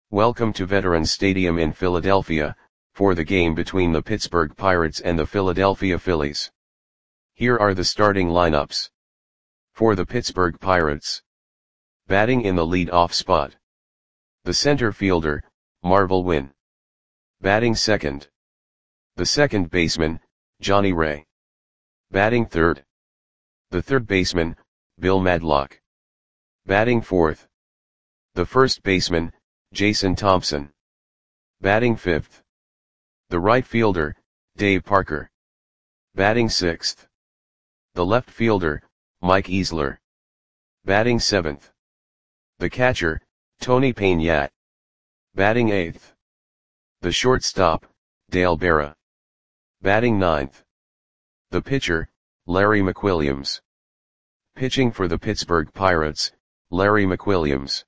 Welcome to Veterans Stadium in Philadelphia, for the game between the Pittsburgh Pirates and the Philadelphia Phillies. Here are the starting lineups. For the Pittsburgh Pirates. Batting in the lead-off spot. The center fielder, Marvel Wynn. Batting second. The second baseman, Johnny Ray. Batting third. The third baseman, Bill Madlock. Batting fourth. The first baseman, Jason Thompson. Batting fifth. The right fielder, Dave Parker. Batting sixth. The left fielder, Mike Easler. Batting seventh. The catcher, Tony Payne. Batting eighth. The shortstop, Dale Berra. Batting ninth. The pitcher, Larry McWilliams. Pitching for the Pittsburgh Pirates, Larry McWilliams.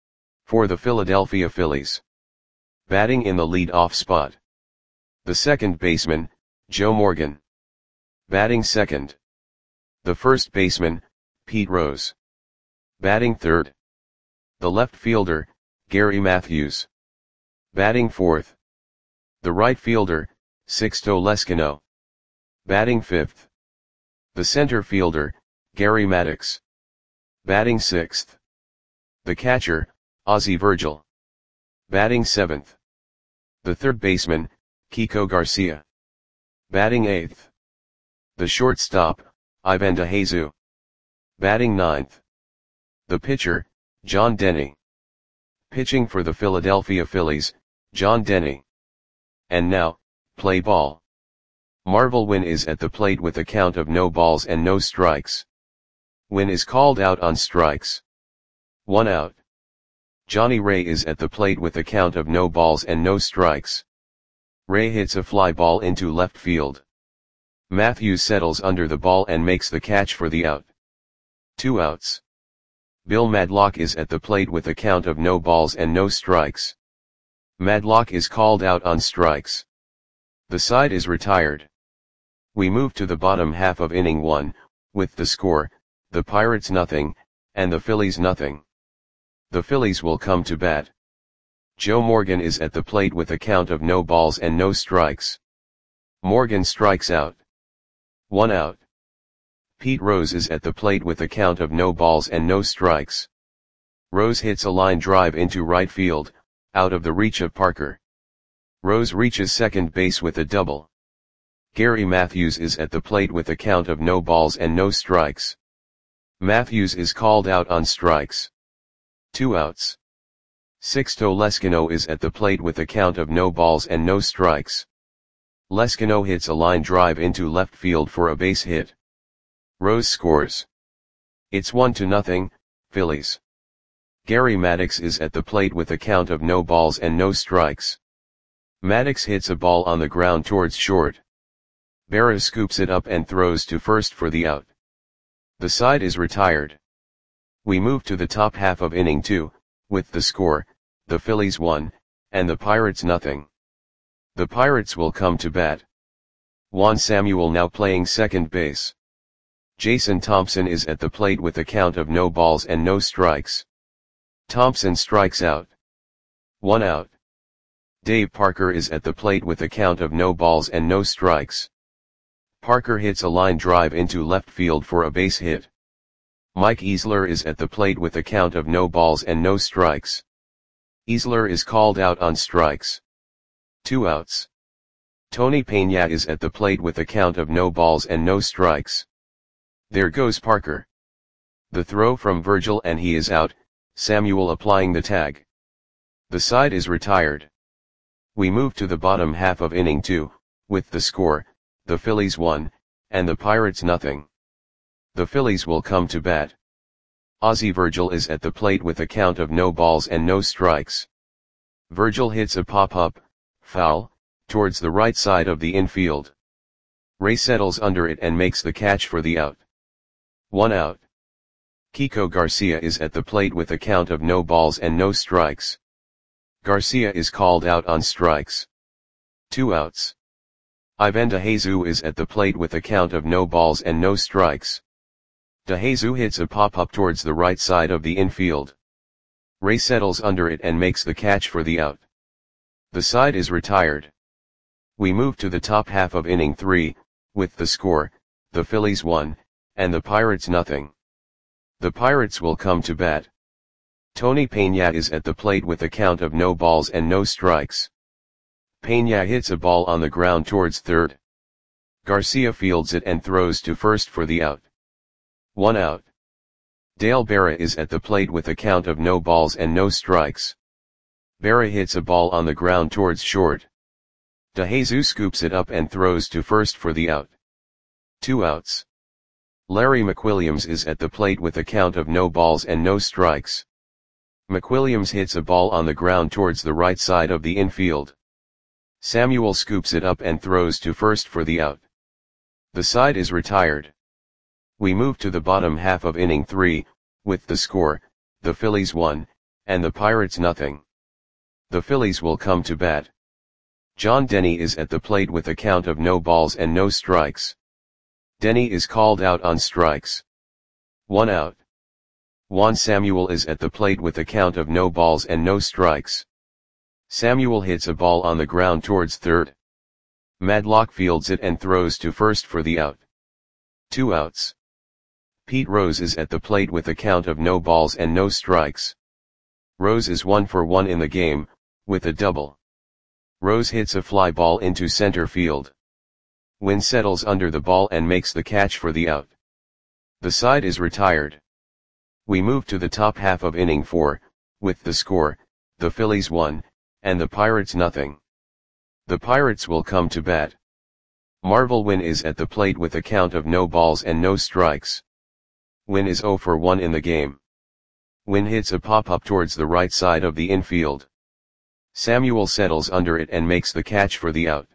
For the Philadelphia Phillies. Batting in the lead-off spot. The second baseman, Joe Morgan. Batting second. The first baseman, Pete Rose. Batting third. The left fielder, Gary Matthews. Batting fourth. The right fielder, Sixto Leskino. Batting fifth. The center fielder, Gary Maddox. Batting sixth. The catcher, Ozzie Virgil. Batting seventh. The third baseman, Kiko Garcia. Batting eighth. The shortstop, Ivan DeJesu. Batting ninth. The pitcher, John Denny. Pitching for the Philadelphia Phillies, John Denny. And now, play ball. Marvel Wynn is at the plate with a count of no balls and no strikes. Wynn is called out on strikes. 1 out. Johnny Ray is at the plate with a count of no balls and no strikes. Ray hits a fly ball into left field. Matthews settles under the ball and makes the catch for the out. 2 outs. Bill Madlock is at the plate with a count of no balls and no strikes. Madlock is called out on strikes. The side is retired. We move to the bottom half of inning 1, with the score, the Pirates nothing, and the Phillies nothing. The Phillies will come to bat. Joe Morgan is at the plate with a count of no balls and no strikes. Morgan strikes out. 1 out. Pete Rose is at the plate with a count of no balls and no strikes. Rose hits a line drive into right field, out of the reach of Parker. Rose reaches second base with a double. Gary Matthews is at the plate with a count of no balls and no strikes. Matthews is called out on strikes. 2 outs. Sixto Leskino is at the plate with a count of no balls and no strikes. Leskino hits a line drive into left field for a base hit. Rose scores. It's 1-0, Phillies. Gary Maddox is at the plate with a count of no balls and no strikes. Maddox hits a ball on the ground towards short. Berra scoops it up and throws to first for the out. The side is retired. We move to the top half of inning 2, with the score, the Phillies 1, and the Pirates nothing. The Pirates will come to bat. Juan Samuel now playing second base. Jason Thompson is at the plate with a count of no balls and no strikes. Thompson strikes out. 1 out. Dave Parker is at the plate with a count of no balls and no strikes. Parker hits a line drive into left field for a base hit. Mike Easler is at the plate with a count of no balls and no strikes. Easler is called out on strikes. 2 outs. Tony Payne is at the plate with a count of no balls and no strikes. There goes Parker. The throw from Virgil and he is out, Samuel applying the tag. The side is retired. We move to the bottom half of inning 2, with the score, the Phillies 1, and the Pirates nothing. The Phillies will come to bat. Ozzie Virgil is at the plate with a count of no balls and no strikes. Virgil hits a pop-up, foul, towards the right side of the infield. Ray settles under it and makes the catch for the out. 1 out. Kiko Garcia is at the plate with a count of no balls and no strikes. Garcia is called out on strikes. 2 outs. Ivan DeJesu is at the plate with a count of no balls and no strikes. DeJesu hits a pop-up towards the right side of the infield. Ray settles under it and makes the catch for the out. The side is retired. We move to the top half of inning 3, with the score, the Phillies 1, and the Pirates nothing. The Pirates will come to bat. Tony Peña is at the plate with a count of no balls and no strikes. Peña hits a ball on the ground towards third. Garcia fields it and throws to first for the out. 1 out. Dale Berra is at the plate with a count of no balls and no strikes. Berra hits a ball on the ground towards short. DeJesus scoops it up and throws to first for the out. 2 outs. Larry McWilliams is at the plate with a count of no balls and no strikes. McWilliams hits a ball on the ground towards the right side of the infield. Samuel scoops it up and throws to first for the out. The side is retired. We move to the bottom half of inning 3, with the score, the Phillies 1, and the Pirates nothing. The Phillies will come to bat. John Denny is at the plate with a count of no balls and no strikes. Denny is called out on strikes. 1 out. Juan Samuel is at the plate with a count of no balls and no strikes. Samuel hits a ball on the ground towards third. Madlock fields it and throws to first for the out. 2 outs. Pete Rose is at the plate with a count of no balls and no strikes. Rose is 1 for 1 in the game, with a double. Rose hits a fly ball into center field. Wynn settles under the ball and makes the catch for the out. The side is retired. We move to the top half of inning 4, with the score, the Phillies 1, and the Pirates nothing. The Pirates will come to bat. Marvel Wynn is at the plate with a count of no balls and no strikes. Wynn is 0 for 1 in the game. Wynn hits a pop-up towards the right side of the infield. Samuel settles under it and makes the catch for the out.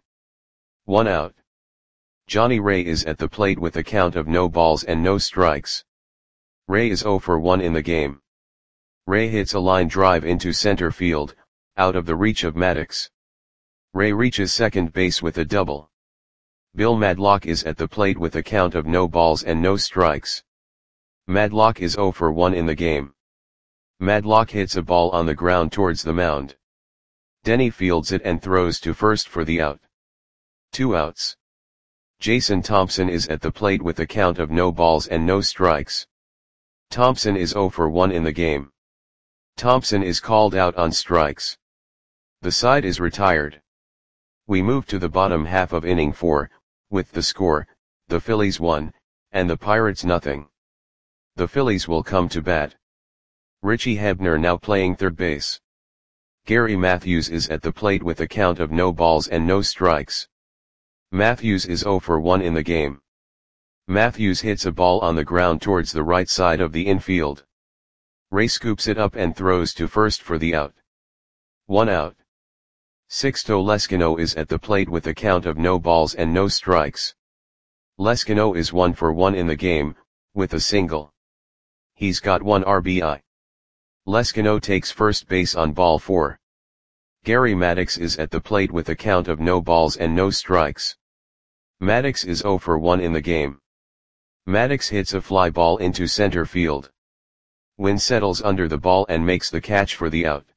1 out. Johnny Ray is at the plate with a count of no balls and no strikes. Ray is 0 for 1 in the game. Ray hits a line drive into center field, out of the reach of Maddox. Ray reaches second base with a double. Bill Madlock is at the plate with a count of no balls and no strikes. Madlock is 0 for 1 in the game. Madlock hits a ball on the ground towards the mound. Denny fields it and throws to first for the out. 2 outs. Jason Thompson is at the plate with a count of no balls and no strikes. Thompson is 0 for 1 in the game. Thompson is called out on strikes. The side is retired. We move to the bottom half of inning 4, with the score, the Phillies 1, and the Pirates nothing. The Phillies will come to bat. Richie Hebner now playing third base. Gary Matthews is at the plate with a count of no balls and no strikes. Matthews is 0 for 1 in the game. Matthews hits a ball on the ground towards the right side of the infield. Ray scoops it up and throws to first for the out. 1 out. Sixto Leskino is at the plate with a count of no balls and no strikes. Leskino is 1 for 1 in the game, with a single. He's got 1 RBI. Leskino takes first base on ball 4. Gary Maddox is at the plate with a count of no balls and no strikes. Maddox is 0 for 1 in the game. Maddox hits a fly ball into center field. Wynn settles under the ball and makes the catch for the out.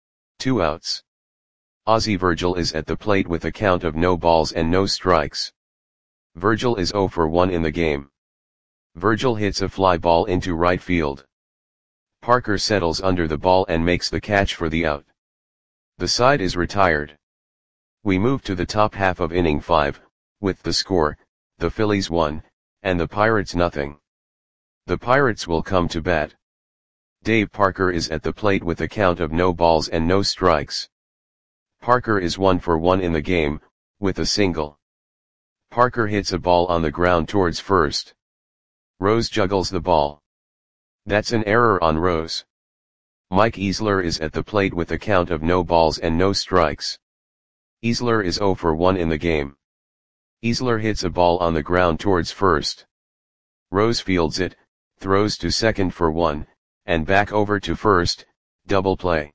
2 outs. Ozzie Virgil is at the plate with a count of no balls and no strikes. Virgil is 0 for 1 in the game. Virgil hits a fly ball into right field. Parker settles under the ball and makes the catch for the out. The side is retired. We move to the top half of inning 5, with the score, the Phillies 1, and the Pirates nothing. The Pirates will come to bat. Dave Parker is at the plate with a count of no balls and no strikes. Parker is 1 for 1 in the game, with a single. Parker hits a ball on the ground towards first. Rose juggles the ball. That's an error on Rose. Mike Easler is at the plate with a count of no balls and no strikes. Easler is 0 for 1 in the game. Easler hits a ball on the ground towards first. Rose fields it, throws to second for 1, and back over to first, double play.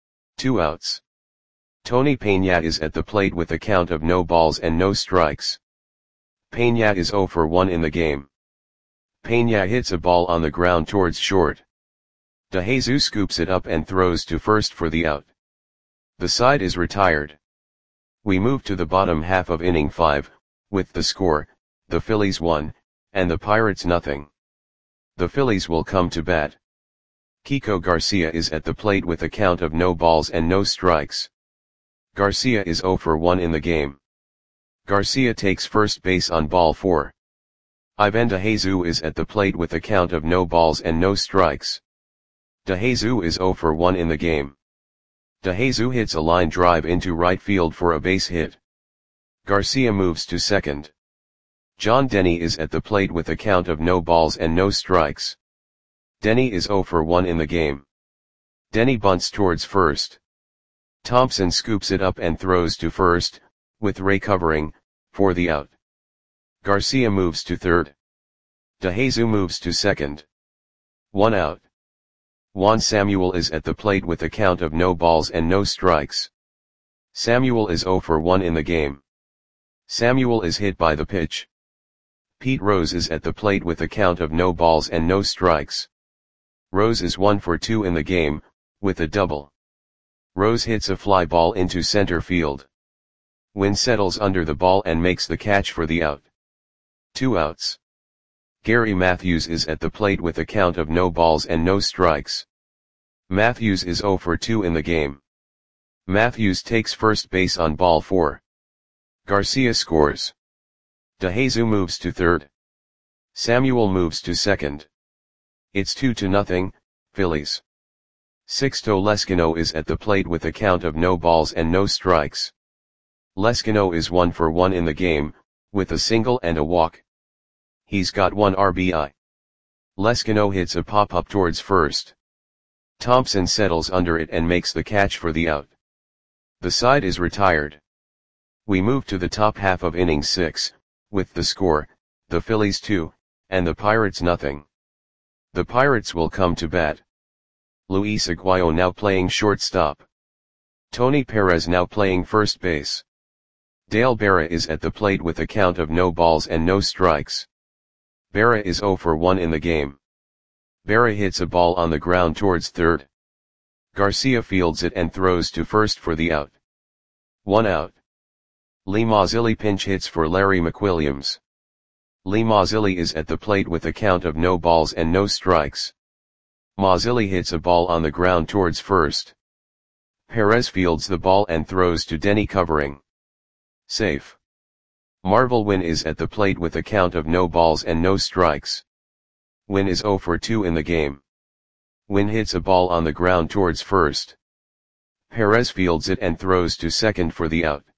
2 outs. Tony Peña is at the plate with a count of no balls and no strikes. Peña is 0 for 1 in the game. Peña hits a ball on the ground towards short. DeJesus scoops it up and throws to first for the out. The side is retired. We move to the bottom half of inning 5, with the score, the Phillies 1, and the Pirates nothing. The Phillies will come to bat. Kiko Garcia is at the plate with a count of no balls and no strikes. Garcia is 0 for 1 in the game. Garcia takes first base on ball 4. Ivan DeJesus is at the plate with a count of no balls and no strikes. DeJesus is 0 for 1 in the game. DeJesus hits a line drive into right field for a base hit. Garcia moves to second. John Denny is at the plate with a count of no balls and no strikes. Denny is 0 for 1 in the game. Denny bunts towards first. Thompson scoops it up and throws to first, with Ray covering, for the out. Garcia moves to third. DeJesus moves to second. 1 out. Juan Samuel is at the plate with a count of no balls and no strikes. Samuel is 0 for 1 in the game. Samuel is hit by the pitch. Pete Rose is at the plate with a count of no balls and no strikes. Rose is 1 for 2 in the game, with a double. Rose hits a fly ball into center field. Wynn settles under the ball and makes the catch for the out. 2 outs. Gary Matthews is at the plate with a count of no balls and no strikes. Matthews is 0 for 2 in the game. Matthews takes first base on ball 4. Garcia scores. DeJesus moves to third. Samuel moves to second. It's 2-0, Phillies. Sixto Lezcano is at the plate with a count of no balls and no strikes. Lezcano is 1 for 1 in the game, with a single and a walk. He's got 1 RBI. Lezcano hits a pop-up towards first. Thompson settles under it and makes the catch for the out. The side is retired. We move to the top half of inning 6, with the score, the Phillies 2, and the Pirates nothing. The Pirates will come to bat. Luis Aguayo now playing shortstop. Tony Perez now playing first base. Dale Berra is at the plate with a count of no balls and no strikes. Berra is 0 for 1 in the game. Berra hits a ball on the ground towards third. Garcia fields it and throws to first for the out. 1 out. Lee Mazzilli pinch hits for Larry McWilliams. Lee Mazzilli is at the plate with a count of no balls and no strikes. Mazzilli hits a ball on the ground towards first. Perez fields the ball and throws to Denny covering. Safe. Marvel Wynn is at the plate with a count of no balls and no strikes. Wynn is 0 for 2 in the game. Wynn hits a ball on the ground towards first. Perez fields it and throws to second for the out.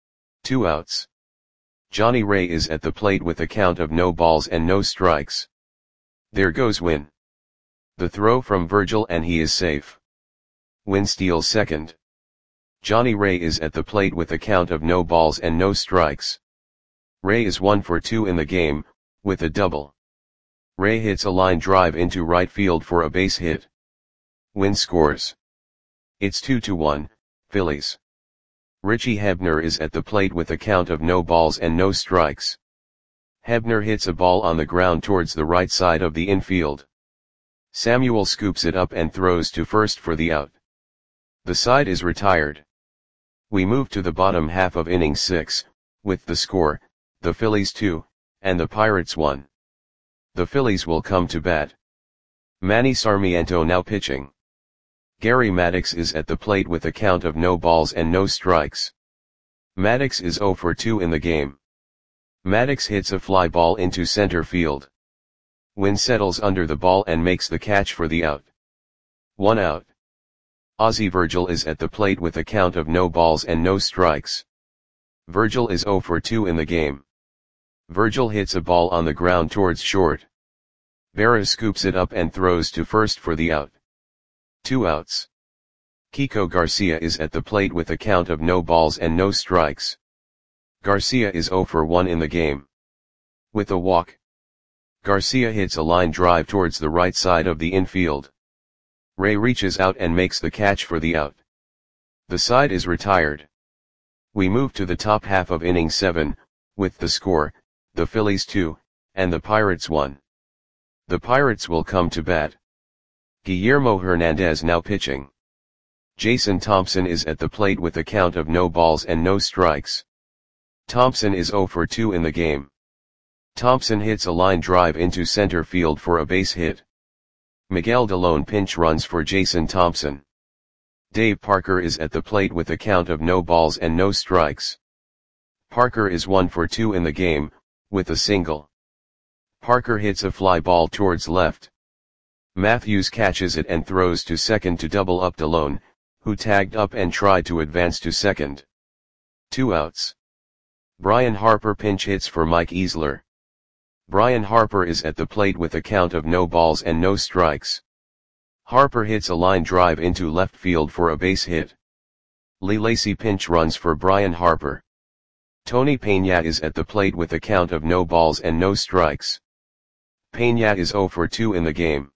2 outs. Johnny Ray is at the plate with a count of no balls and no strikes. There goes Wynn. The throw from Virgil and he is safe. Wynn steals second. Johnny Ray is at the plate with a count of no balls and no strikes. Ray is 1 for 2 in the game, with a double. Ray hits a line drive into right field for a base hit. Wynn scores. It's 2-1, Phillies. Richie Hebner is at the plate with a count of no balls and no strikes. Hebner hits a ball on the ground towards the right side of the infield. Samuel scoops it up and throws to first for the out. The side is retired. We move to the bottom half of inning 6, with the score, the Phillies 2, and the Pirates 1. The Phillies will come to bat. Manny Sarmiento now pitching. Gary Maddox is at the plate with a count of no balls and no strikes. Maddox is 0 for 2 in the game. Maddox hits a fly ball into center field. Wynn settles under the ball and makes the catch for the out. 1 out. Ozzie Virgil is at the plate with a count of no balls and no strikes. Virgil is 0 for 2 in the game. Virgil hits a ball on the ground towards short. Berra scoops it up and throws to first for the out. 2 outs. Kiko Garcia is at the plate with a count of no balls and no strikes. Garcia is 0 for 1 in the game. With a walk. Garcia hits a line drive towards the right side of the infield. Ray reaches out and makes the catch for the out. The side is retired. We move to the top half of inning 7, with the score, the Phillies 2, and the Pirates 1. The Pirates will come to bat. Guillermo Hernandez now pitching. Jason Thompson is at the plate with a count of no balls and no strikes. Thompson is 0 for 2 in the game. Thompson hits a line drive into center field for a base hit. Miguel Delone pinch runs for Jason Thompson. Dave Parker is at the plate with a count of no balls and no strikes. Parker is 1 for 2 in the game, with a single. Parker hits a fly ball towards left. Matthews catches it and throws to second to double up Delone, who tagged up and tried to advance to second. 2 outs. Brian Harper pinch hits for Mike Easler. Brian Harper is at the plate with a count of no balls and no strikes. Harper hits a line drive into left field for a base hit. Lee Lacy pinch runs for Brian Harper. Tony Peña is at the plate with a count of no balls and no strikes. Peña is 0 for 2 in the game.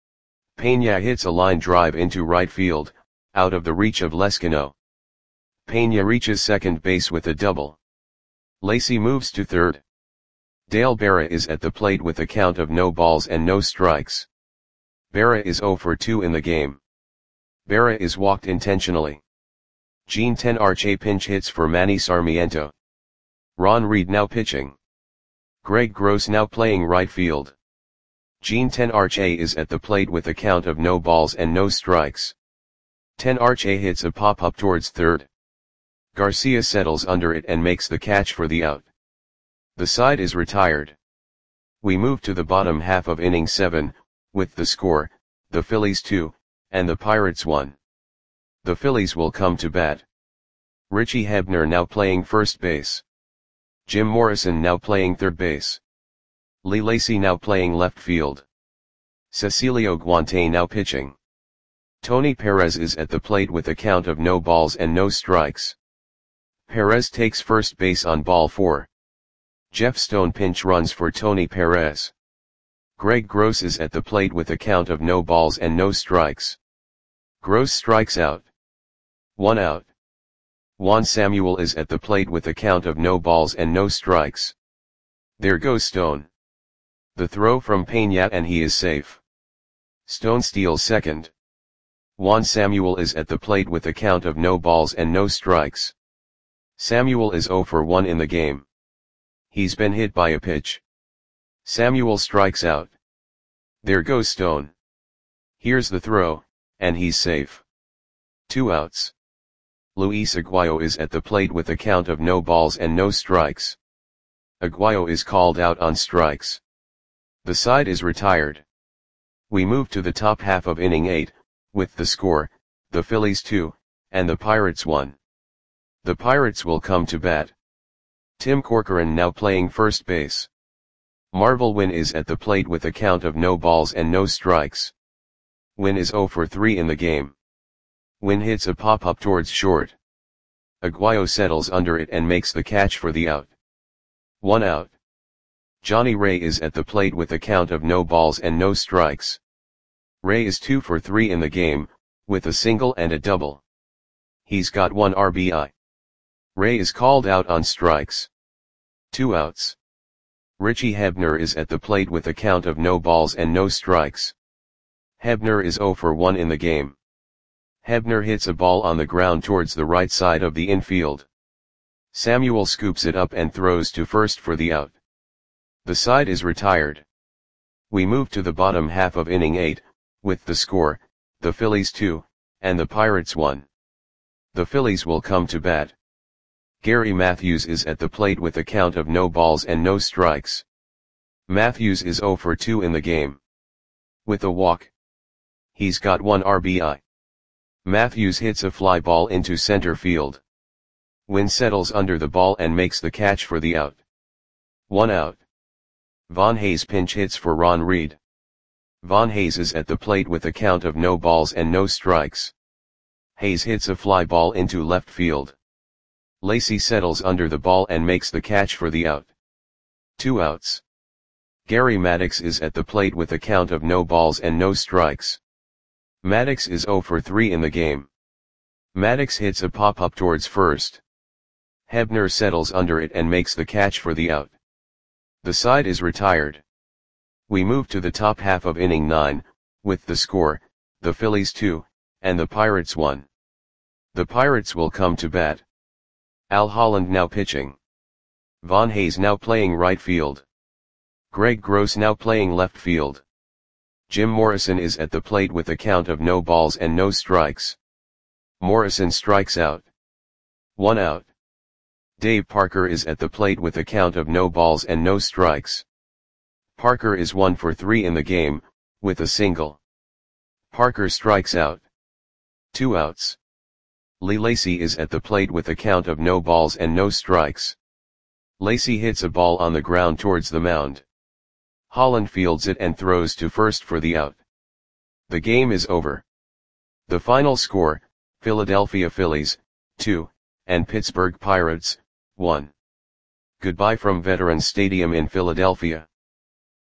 Peña hits a line drive into right field, out of the reach of Lescano. Peña reaches second base with a double. Lacy moves to third. Dale Berra is at the plate with a count of no balls and no strikes. Berra is 0 for 2 in the game. Berra is walked intentionally. Gene Tenarche pinch hits for Manny Sarmiento. Ron Reed now pitching. Greg Gross now playing right field. Gene Tenarche is at the plate with a count of no balls and no strikes. Tenarche hits a pop-up towards third. Garcia settles under it and makes the catch for the out. The side is retired. We move to the bottom half of inning 7, with the score, the Phillies 2, and the Pirates 1. The Phillies will come to bat. Richie Hebner now playing first base. Jim Morrison now playing third base. Lee Lacy now playing left field. Cecilio Guante now pitching. Tony Perez is at the plate with a count of no balls and no strikes. Perez takes first base on ball 4. Jeff Stone pinch runs for Tony Perez. Greg Gross is at the plate with a count of no balls and no strikes. Gross strikes out. 1 out. Juan Samuel is at the plate with a count of no balls and no strikes. There goes Stone. The throw from Peña and he is safe. Stone steals second. Juan Samuel is at the plate with a count of no balls and no strikes. Samuel is 0 for 1 in the game. He's been hit by a pitch. Samuel strikes out. There goes Stone. Here's the throw, and he's safe. 2 outs. Luis Aguayo is at the plate with a count of no balls and no strikes. Aguayo is called out on strikes. The side is retired. We move to the top half of inning 8, with the score, the Phillies 2, and the Pirates 1. The Pirates will come to bat. Tim Corcoran now playing first base. Marvel Wynn is at the plate with a count of no balls and no strikes. Wynn is 0 for 3 in the game. Wynn hits a pop-up towards short. Aguayo settles under it and makes the catch for the out. 1 out. Johnny Ray is at the plate with a count of no balls and no strikes. Ray is 2 for 3 in the game, with a single and a double. He's got 1 RBI. Ray is called out on strikes. 2 outs. Richie Hebner is at the plate with a count of no balls and no strikes. Hebner is 0 for 1 in the game. Hebner hits a ball on the ground towards the right side of the infield. Samuel scoops it up and throws to first for the out. The side is retired. We move to the bottom half of inning 8, with the score, the Phillies 2, and the Pirates 1. The Phillies will come to bat. Gary Matthews is at the plate with a count of no balls and no strikes. Matthews is 0 for 2 in the game. With a walk. He's got 1 RBI. Matthews hits a fly ball into center field. Wynn settles under the ball and makes the catch for the out. 1 out. Von Hayes pinch hits for Ron Reed. Von Hayes is at the plate with a count of no balls and no strikes. Hayes hits a fly ball into left field. Lacy settles under the ball and makes the catch for the out. 2 outs. Gary Maddox is at the plate with a count of no balls and no strikes. Maddox is 0 for 3 in the game. Maddox hits a pop-up towards first. Hebner settles under it and makes the catch for the out. The side is retired. We move to the top half of inning 9, with the score, the Phillies 2, and the Pirates 1. The Pirates will come to bat. Al Holland now pitching. Von Hayes now playing right field. Greg Gross now playing left field. Jim Morrison is at the plate with a count of no balls and no strikes. Morrison strikes out. 1 out. Dave Parker is at the plate with a count of no balls and no strikes. Parker is 1 for 3 in the game, with a single. Parker strikes out. 2 outs. Lee Lacy is at the plate with a count of no balls and no strikes. Lacy hits a ball on the ground towards the mound. Holland fields it and throws to first for the out. The game is over. The final score, Philadelphia Phillies, 2, and Pittsburgh Pirates, 1. Goodbye from Veterans Stadium in Philadelphia.